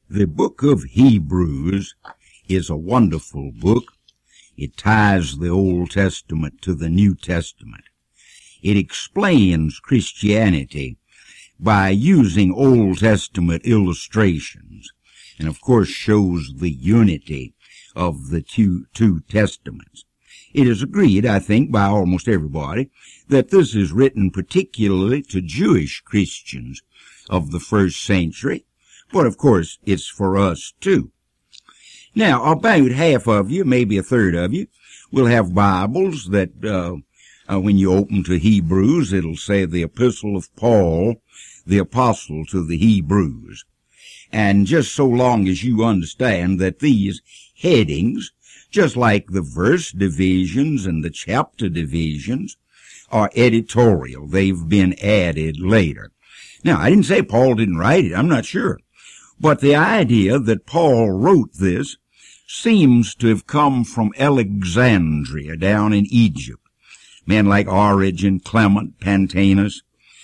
The book of Hebrews is a wonderful book. It ties the Old Testament to the New Testament. It explains Christianity by using Old Testament illustrations, and of course shows the unity of the two testaments. It is agreed, I think, by almost everybody that this is written particularly to Jewish Christians of the first century, but of course it's for us too. Now, about half of you, maybe a third of you, will have Bibles that when you open to Hebrews, it'll say the Epistle of Paul, the Apostle to the Hebrews. And just so long as you understand that these headings, just like the verse divisions and the chapter divisions, are editorial. They've been added later. Now, I didn't say Paul didn't write it. I'm not sure. But the idea that Paul wrote this seems to have come from Alexandria down in Egypt. Men like Origen, Clement, Pantaenus.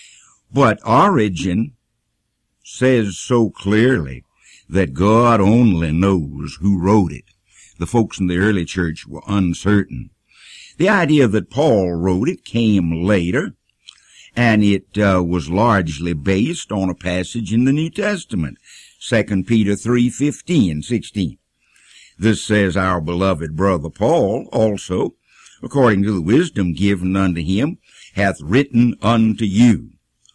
But Origen says so clearly that God only knows who wrote it. The folks in the early church were uncertain. The idea that Paul wrote it came later, and it was largely based on a passage in the New Testament, 2 Peter 3:15, 16. This says, our beloved brother Paul also, according to the wisdom given unto him, hath written unto you.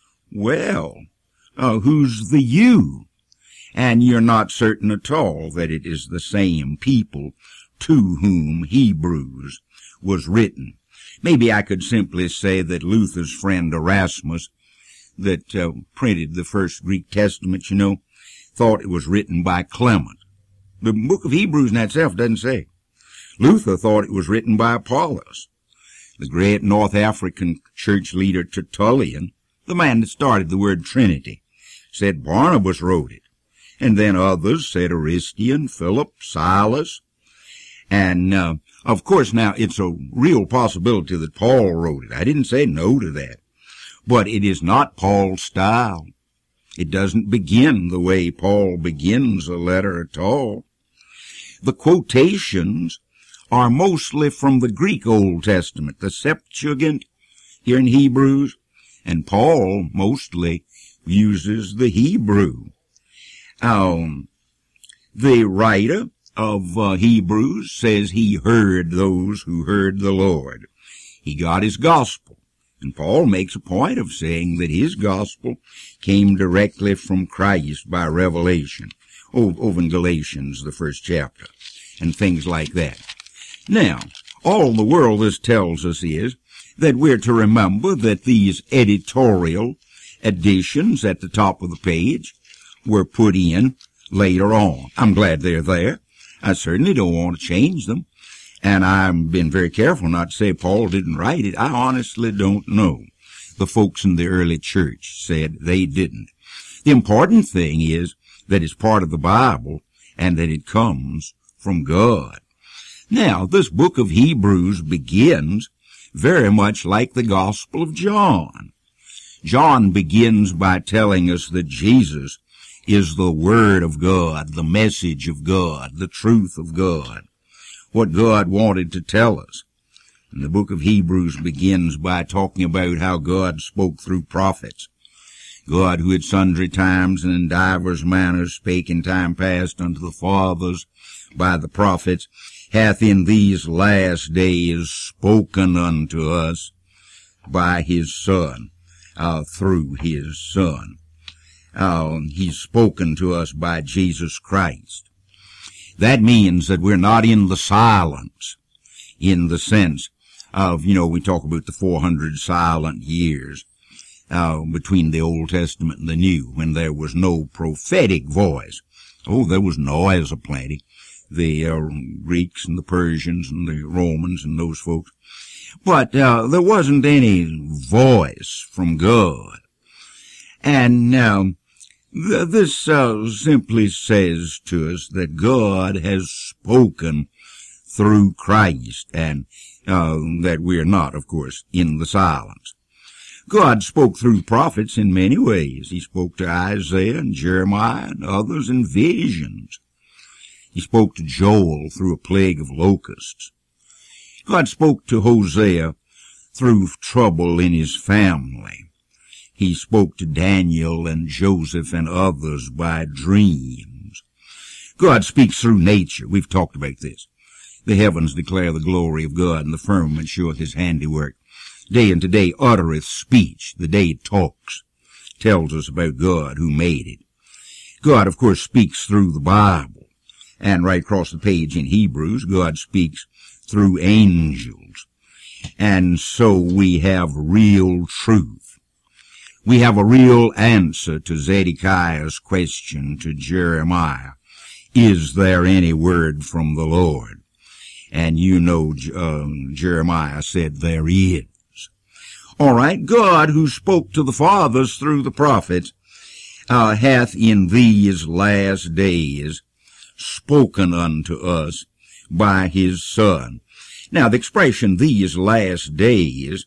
Well, who's the you? And you're not certain at all that it is the same people to whom Hebrews was written. Maybe I could simply say that Luther's friend Erasmus, that printed the first Greek Testament, thought it was written by Clement. The book of Hebrews in itself doesn't say. Luther thought it was written by Apollos. The great North African church leader Tertullian, the man that started the word Trinity, said Barnabas wrote it. And then others said Aristian, Philip, Silas. And, of course, now it's a real possibility that Paul wrote it. I didn't say no to that. But it is not Paul's style. It doesn't begin the way Paul begins a letter at all. The quotations are mostly from the Greek Old Testament, the Septuagint here in Hebrews, and Paul mostly uses the Hebrew. The writer of Hebrews says he heard those who heard the Lord. He got his gospel. And Paul makes a point of saying that his gospel came directly from Christ by revelation, over in Galatians, the first chapter, and things like that. Now, all the world this tells us is that we're to remember that these editorial additions at the top of the page were put in later on. I'm glad they're there. I certainly don't want to change them. And I've been very careful not to say Paul didn't write it. I honestly don't know. The folks in the early church said they didn't. The important thing is that it's part of the Bible and that it comes from God. Now, this book of Hebrews begins very much like the Gospel of John. John begins by telling us that Jesus is the Word of God, the message of God, the truth of God, what God wanted to tell us. And the book of Hebrews begins by talking about how God spoke through prophets. God, who at sundry times and in divers manners spake in time past unto the fathers by the prophets, hath in these last days spoken unto us by his Son, through his Son. He's spoken to us by Jesus Christ. That means that we're not in the silence, in the sense of, we talk about the 400 silent years between the Old Testament and the New, when there was no prophetic voice. Oh, there was noise aplenty. The Greeks and the Persians and the Romans and those folks. But there wasn't any voice from God. And this simply says to us that God has spoken through Christ, and that we are not, of course, in the silence. God spoke through prophets in many ways. He spoke to Isaiah and Jeremiah and others in visions. He spoke to Joel through a plague of locusts. God spoke to Hosea through trouble in his family. He spoke to Daniel and Joseph and others by dreams. God speaks through nature. We've talked about this. The heavens declare the glory of God, and the firmament sheweth his handiwork. Day unto day uttereth speech. The day talks, tells us about God who made it. God, of course, speaks through the Bible. And right across the page in Hebrews, God speaks through angels. And so we have real truth. We have a real answer to Zedekiah's question to Jeremiah. Is there any word from the Lord? And you know Jeremiah said there is. All right, God, who spoke to the fathers through the prophets, hath in these last days spoken unto us by his Son. Now, the expression, these last days,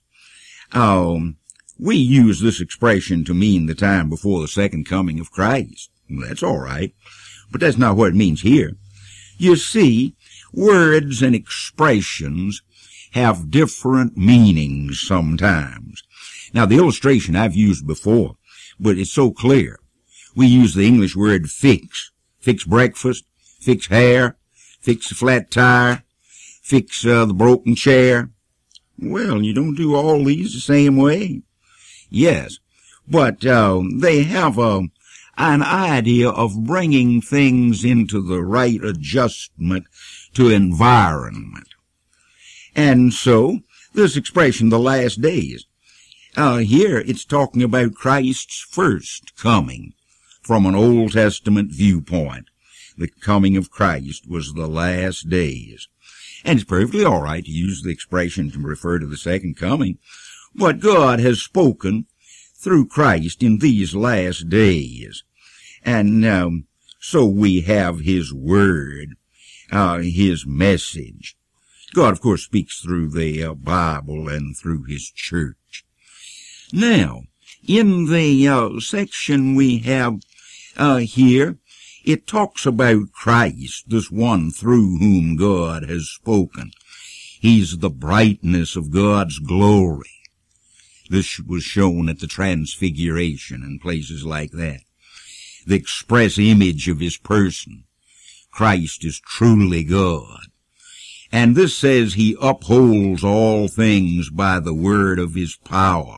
we use this expression to mean the time before the second coming of Christ. That's all right, but that's not what it means here. You see, words and expressions have different meanings sometimes. Now, the illustration I've used before, but it's so clear. We use the English word fix. Fix breakfast, fix hair, fix a flat tire, fix the broken chair. Well, you don't do all these the same way. Yes, but they have an idea of bringing things into the right adjustment to environment. And so, this expression, the last days, here it's talking about Christ's first coming from an Old Testament viewpoint. The coming of Christ was the last days. And it's perfectly all right to use the expression to refer to the second coming, but God has spoken through Christ in these last days. And so we have his word, his message. God, of course, speaks through the Bible and through his church. Now, in the section we have here, it talks about Christ, this one through whom God has spoken. He's the brightness of God's glory. This was shown at the Transfiguration and places like that. The express image of his person. Christ is truly God. And this says he upholds all things by the word of his power.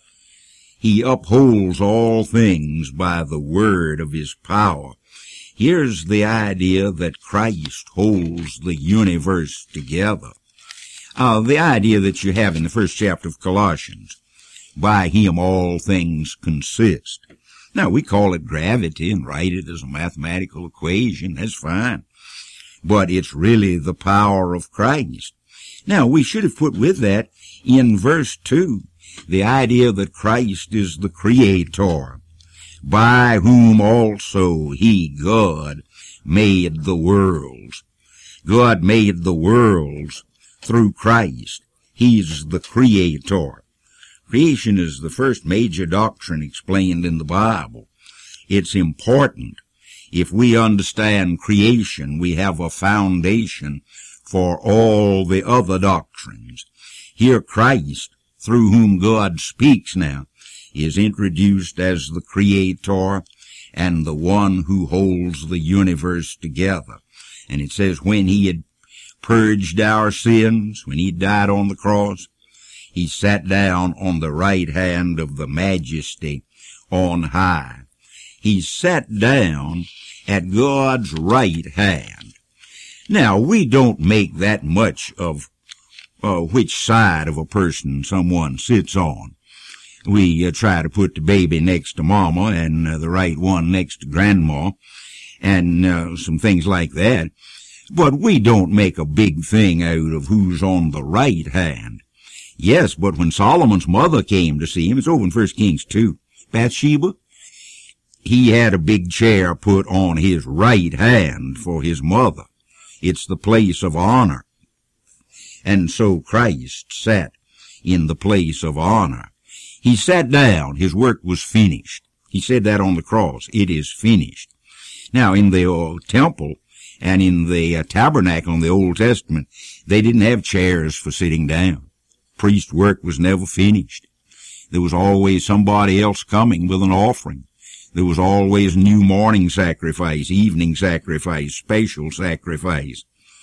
He upholds all things by the word of his power. Here's the idea that Christ holds the universe together. The idea that you have in the first chapter of Colossians. By him all things consist. Now, we call it gravity and write it as a mathematical equation. That's fine. But it's really the power of Christ. Now, we should have put with that in verse 2, the idea that Christ is the Creator, by whom also he, God, made the worlds. God made the worlds through Christ. He's the Creator. Creation is the first major doctrine explained in the Bible. It's important. If we understand creation, we have a foundation for all the other doctrines. Here Christ, through whom God speaks now, is introduced as the Creator and the one who holds the universe together. And it says when he had purged our sins, when he died on the cross, he sat down on the right hand of the Majesty on high. He sat down at God's right hand. Now, we don't make that much of which side of a person someone sits on. We try to put the baby next to Mama and the right one next to Grandma and some things like that. But we don't make a big thing out of who's on the right hand. Yes, but when Solomon's mother came to see him, it's over in 1 Kings 2, Bathsheba, he had a big chair put on his right hand for his mother. It's the place of honor. And so Christ sat in the place of honor. He sat down. His work was finished. He said that on the cross. It is finished. Now, in the temple and in the tabernacle in the Old Testament, they didn't have chairs for sitting down. Priest work was never finished. There was always somebody else coming with an offering. There was always new morning sacrifice, evening sacrifice, special sacrifice.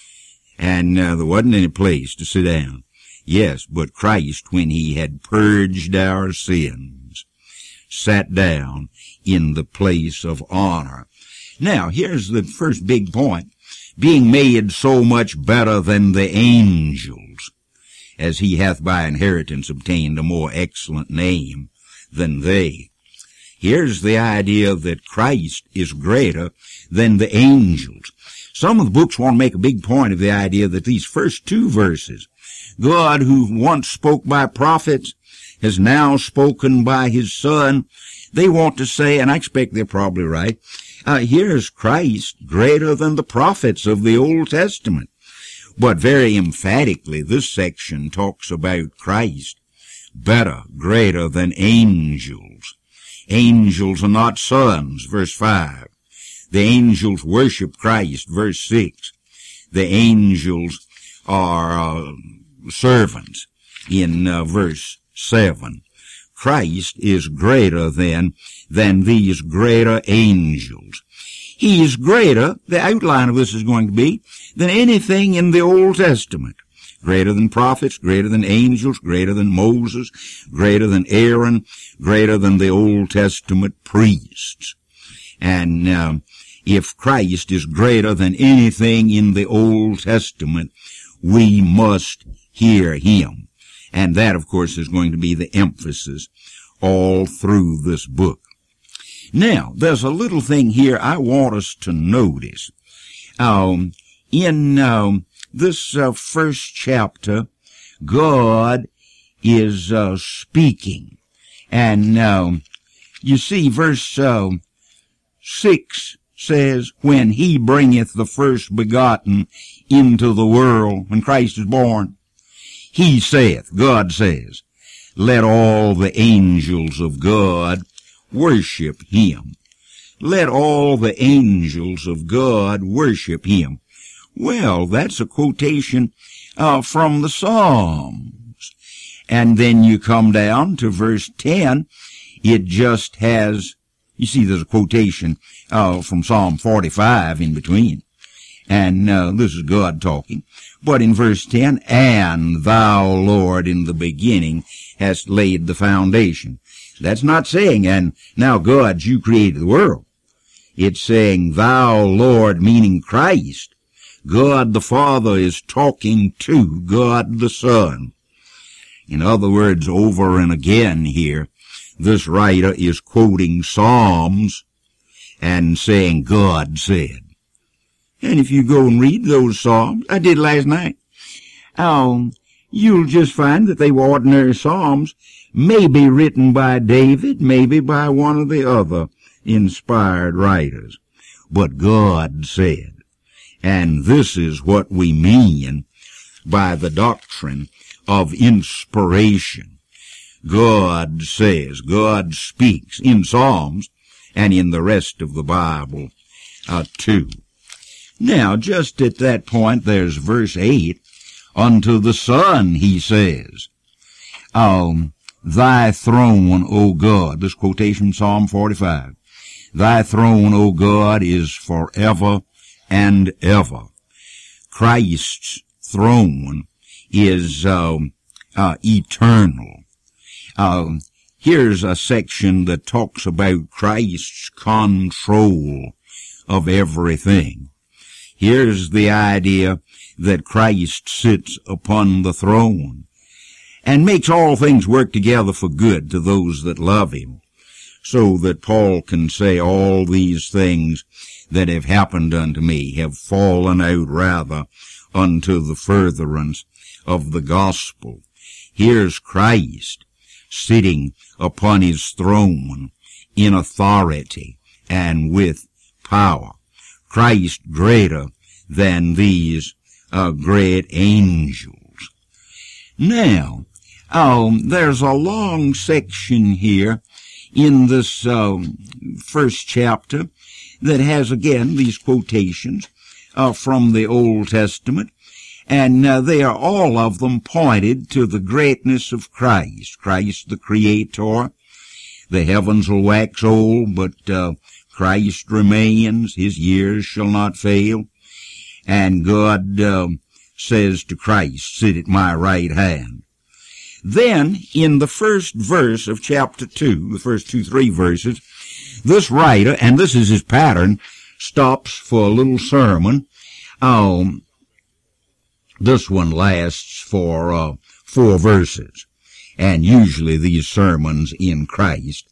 And there wasn't any place to sit down. Yes, but Christ, when he had purged our sins, sat down in the place of honor. Now, here's the first big point. Being made so much better than the angels, as he hath by inheritance obtained a more excellent name than they. Here's the idea that Christ is greater than the angels. Some of the books want to make a big point of the idea that these first two verses, God who once spoke by prophets has now spoken by his Son, they want to say, and I expect they're probably right, here's Christ greater than the prophets of the Old Testament. But very emphatically, this section talks about Christ better, greater than angels. Angels are not sons, verse 5. The angels worship Christ, verse 6. The angels are servants in verse 7. Christ is greater than these greater angels. He is greater, the outline of this is going to be, than anything in the Old Testament. Greater than prophets, greater than angels, greater than Moses, greater than Aaron, greater than the Old Testament priests. And if Christ is greater than anything in the Old Testament, we must hear him. And that, of course, is going to be the emphasis all through this book. Now, there's a little thing here I want us to notice. In this first chapter, God is speaking. And you see, verse 6 says, when he bringeth the first begotten into the world, when Christ is born, he saith, God says, let all the angels of God worship him. Let all the angels of God worship him. Well, that's a quotation from the Psalms. And then you come down to verse 10. It just has, you see, there's a quotation from Psalm 45 in between. And this is God talking. But in verse 10, and thou, Lord, in the beginning hast laid the foundation. That's not saying, and now God, you created the world. It's saying, thou, Lord, meaning Christ. God the Father is talking to God the Son. In other words, over and again here, this writer is quoting Psalms and saying, God said. And if you go and read those Psalms, I did last night, you'll just find that they were ordinary Psalms, maybe written by David, maybe by one of the other inspired writers. But God said. And this is what we mean by the doctrine of inspiration. God says, God speaks in Psalms and in the rest of the Bible too. Now, just at that point, there's verse 8. Unto the Son, he says, thy throne, O God, this quotation, Psalm 45, thy throne, O God, is forever and ever. Christ's throne is eternal. Here's a section that talks about Christ's control of everything. Here's the idea that Christ sits upon the throne and makes all things work together for good to those that love him, so that Paul can say all these things that have happened unto me have fallen out rather unto the furtherance of the gospel. Here's Christ sitting upon his throne in authority and with power. Christ greater than these great angels. Now, There's a long section here in this first chapter that has, again, these quotations from the Old Testament, and they are all of them pointed to the greatness of Christ. Christ the Creator. The heavens will wax old, but Christ remains. His years shall not fail. And God says to Christ, sit at my right hand. Then, in the first verse of chapter 2, the first 3 verses, this writer, and this is his pattern, stops for a little sermon. This one lasts for 4 verses. And usually these sermons in Christ,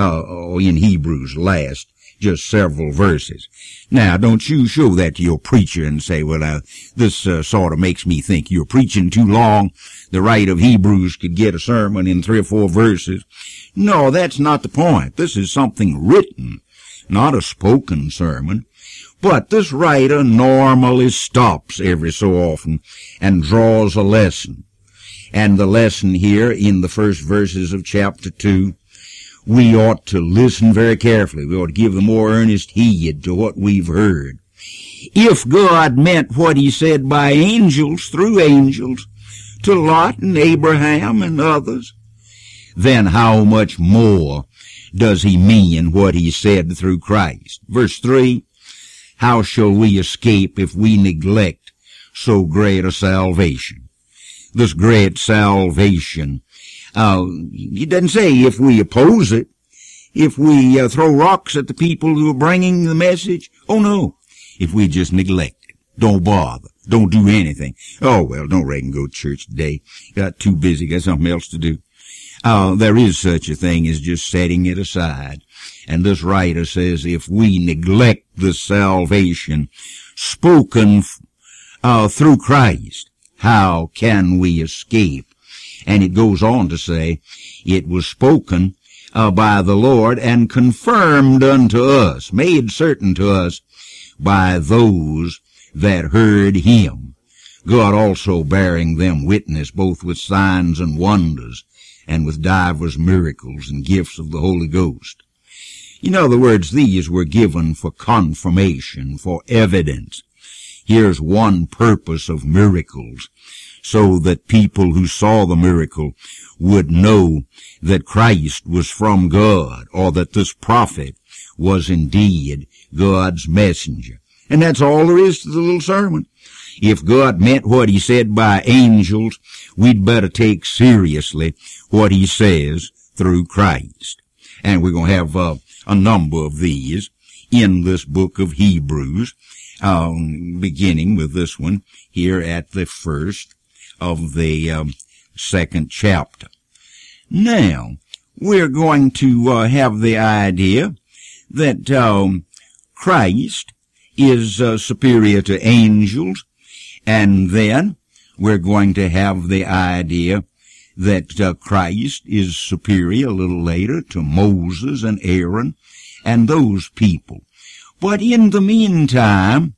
in Hebrews, last just several verses. Now, don't you show that to your preacher and say, well, this sort of makes me think you're preaching too long. The writer of Hebrews could get a sermon in 3 or 4 verses. No, that's not the point. This is something written, not a spoken sermon. But this writer normally stops every so often and draws a lesson. And the lesson here in the first verses of chapter 2, we ought to listen very carefully. We ought to give the more earnest heed to what we've heard. If God meant what he said by angels, through angels, to Lot and Abraham and others, then how much more does he mean what he said through Christ? Verse 3, how shall we escape if we neglect so great a salvation? This great salvation, he doesn't say if we oppose it, if we throw rocks at the people who are bringing the message. Oh, no. If we just neglect it, don't bother, don't do anything. Oh, well, don't reckon go to church today. Got too busy, got something else to do. There is such a thing as just setting it aside. And this writer says if we neglect the salvation spoken through Christ, how can we escape? And it goes on to say, it was spoken by the Lord and confirmed unto us, made certain to us by those that heard him. God also bearing them witness, both with signs and wonders, and with divers miracles and gifts of the Holy Ghost. In other words, these were given for confirmation, for evidence. Here's one purpose of miracles, so that people who saw the miracle would know that Christ was from God, or that this prophet was indeed God's messenger. And that's all there is to the little sermon. If God meant what he said by angels, we'd better take seriously what he says through Christ. And we're going to have a number of these in this book of Hebrews, beginning with this one here at the first of the second chapter. Now, we're going to have the idea that Christ is superior to angels, and then we're going to have the idea that Christ is superior a little later to Moses and Aaron and those people. But in the meantime,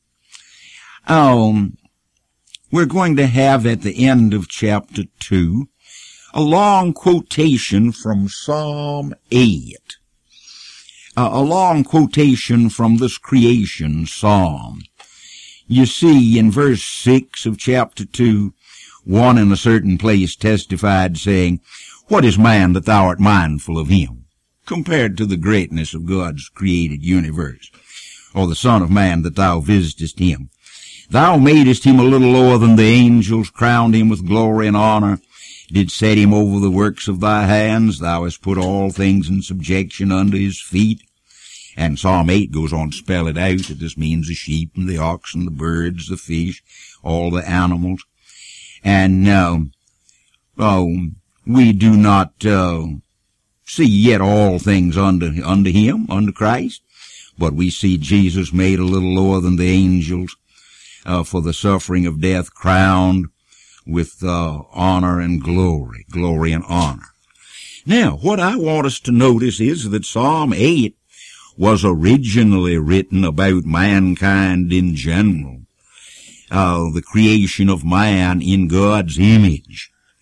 we're going to have at the end of chapter 2 a long quotation from Psalm 8. A long quotation from this creation psalm. You see, in verse 6 of chapter 2, one in a certain place testified, saying, what is man that thou art mindful of him, compared to the greatness of God's created universe? Or the Son of Man that thou visitest him? Thou madest him a little lower than the angels, crowned him with glory and honor, did set him over the works of thy hands. Thou hast put all things in subjection under his feet. And Psalm 8 goes on to spell it out, that this means the sheep and the ox and the birds, the fish, all the animals. And we do not see yet all things under him, under Christ, but we see Jesus made a little lower than the angels for the suffering of death, crowned with honor and glory and honor. Now, what I want us to notice is that Psalm 8 was originally written about mankind in general, the creation of man in God's image.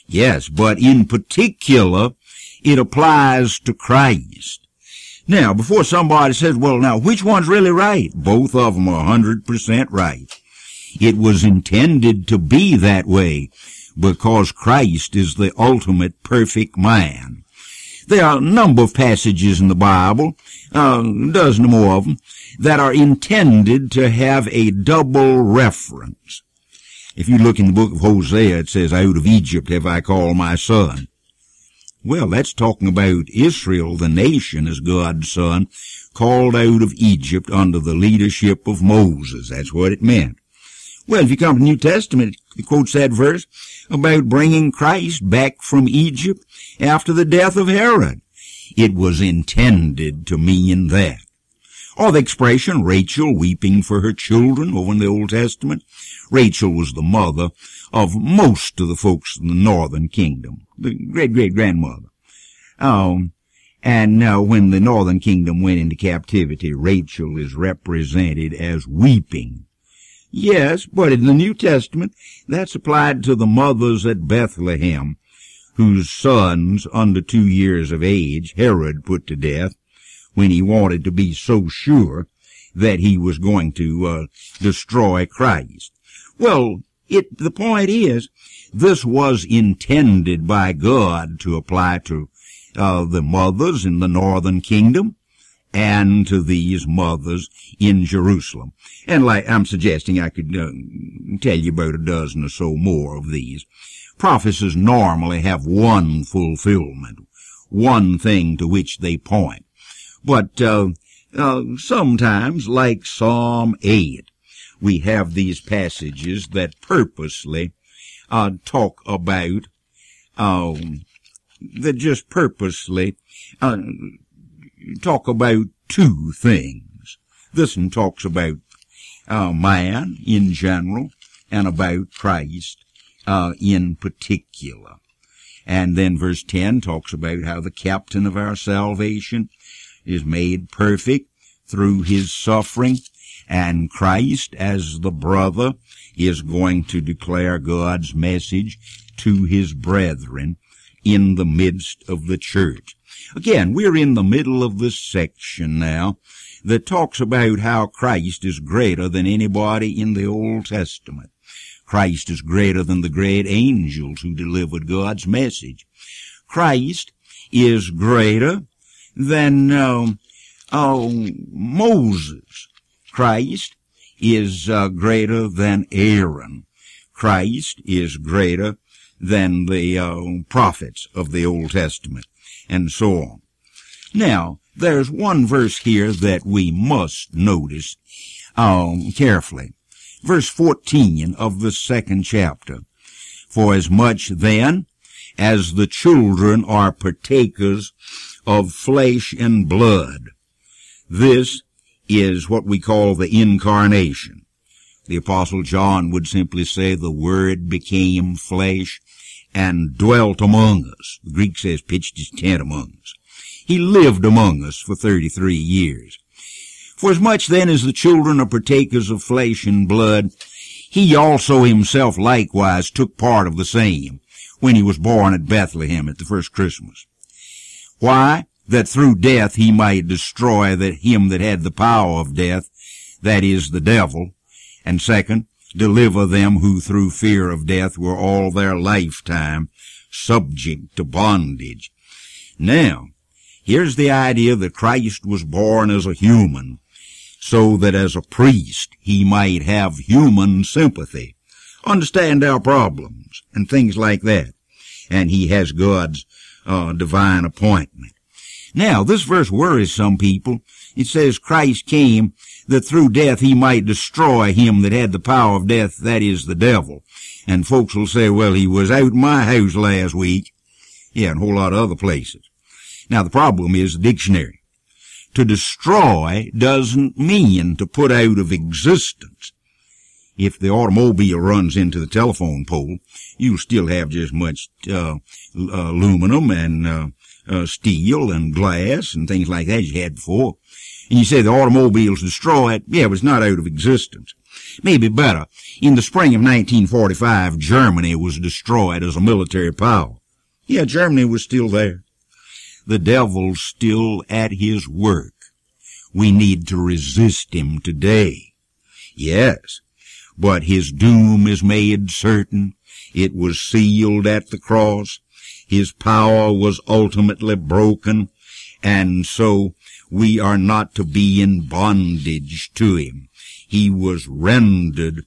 Yes, but in particular, it applies to Christ. Now, before somebody says, well, now, which one's really right? Both of them are 100% right. It was intended to be that way because Christ is the ultimate perfect man. There are a number of passages in the Bible, a dozen or more of them, that are intended to have a double reference. If you look in the book of Hosea, it says, out of Egypt have I called my son. Well, that's talking about Israel, the nation, as God's son, called out of Egypt under the leadership of Moses. That's what it meant. Well, if you come to the New Testament, it quotes that verse about bringing Christ back from Egypt after the death of Herod. It was intended to mean that. Or the expression, Rachel weeping for her children over in the Old Testament. Rachel was the mother of most of the folks in the northern kingdom, the great-great-grandmother. And when the northern kingdom went into captivity, Rachel is represented as weeping. Yes, but in the New Testament, that's applied to the mothers at Bethlehem, whose sons under 2 years of age Herod put to death when he wanted to be so sure that he was going to destroy Christ. Well, the point is, this was intended by God to apply to the mothers in the northern kingdom and to these mothers in Jerusalem. And like I'm suggesting, I could tell you about a dozen or so more of these. Prophecies normally have one fulfillment, one thing to which they point. But sometimes, like Psalm 8, we have these passages that purposely talk about, that just purposely talk about two things. This one talks about man in general and about Christ in particular. And then verse 10 talks about how the captain of our salvation is made perfect through his suffering, and Christ, as the brother, is going to declare God's message to his brethren in the midst of the church. Again, we're in the middle of this section now that talks about how Christ is greater than anybody in the Old Testament. Christ is greater than the great angels who delivered God's message. Christ is greater than Moses. Christ is greater than Aaron. Christ is greater than the prophets of the Old Testament, and so on. Now, there's one verse here that we must notice carefully. Verse 14 of the 2nd chapter. For as much then as the children are partakers of flesh and blood. This is what we call the incarnation. The Apostle John would simply say the Word became flesh and dwelt among us. The Greek says pitched his tent among us. He lived among us for 33 years. For as much then as the children are partakers of flesh and blood, he also himself likewise took part of the same when he was born at Bethlehem at the first Christmas. Why? That through death he might destroy him that had the power of death, that is, the devil, and second, deliver them who through fear of death were all their lifetime subject to bondage. Now, here's the idea that Christ was born as a human, so that as a priest he might have human sympathy, understand our problems, and things like that. And he has God's divine appointment. Now, this verse worries some people. It says Christ came that through death he might destroy him that had the power of death, that is, the devil. And folks will say, well, he was out in my house last week. Yeah, and a whole lot of other places. Now, the problem is the dictionary. To destroy doesn't mean to put out of existence. If the automobile runs into the telephone pole, you'll still have just much aluminum and steel and glass and things like that you had before. And you say the automobile's destroyed. Yeah, but it's not out of existence. Maybe better, in the spring of 1945, Germany was destroyed as a military power. Yeah, Germany was still there. The devil's still at his work. We need to resist him today. Yes, but his doom is made certain. It was sealed at the cross. His power was ultimately broken, and so we are not to be in bondage to him. He was rendered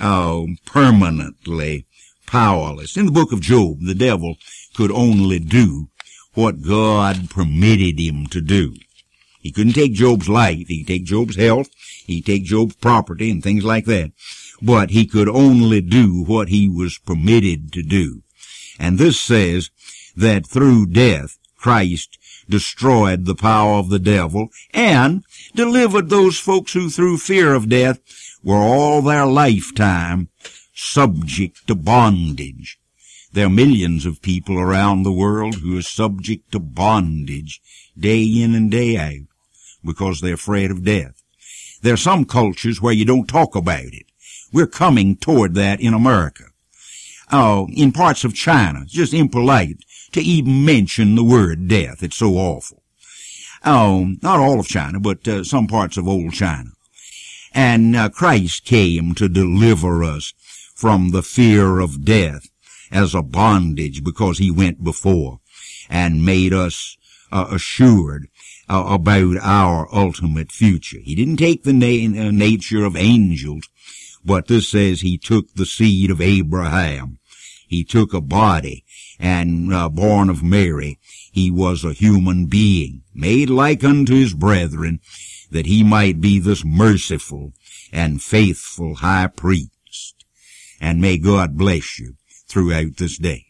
permanently powerless. In the book of Job, the devil could only do what God permitted him to do. He couldn't take Job's life. He could take Job's health. He could take Job's property and things like that. But he could only do what he was permitted to do. And this says that through death, Christ destroyed the power of the devil and delivered those folks who through fear of death were all their lifetime subject to bondage. There are millions of people around the world who are subject to bondage day in and day out because they're afraid of death. There are some cultures where you don't talk about it. We're coming toward that in America. In parts of China, it's just impolite to even mention the word death. It's so awful. Not all of China, but some parts of old China. And Christ came to deliver us from the fear of death as a bondage because he went before and made us assured about our ultimate future. He didn't take the nature of angels, but this says he took the seed of Abraham. He took a body, and born of Mary, he was a human being, made like unto his brethren, that he might be this merciful and faithful high priest. And may God bless you throughout this day.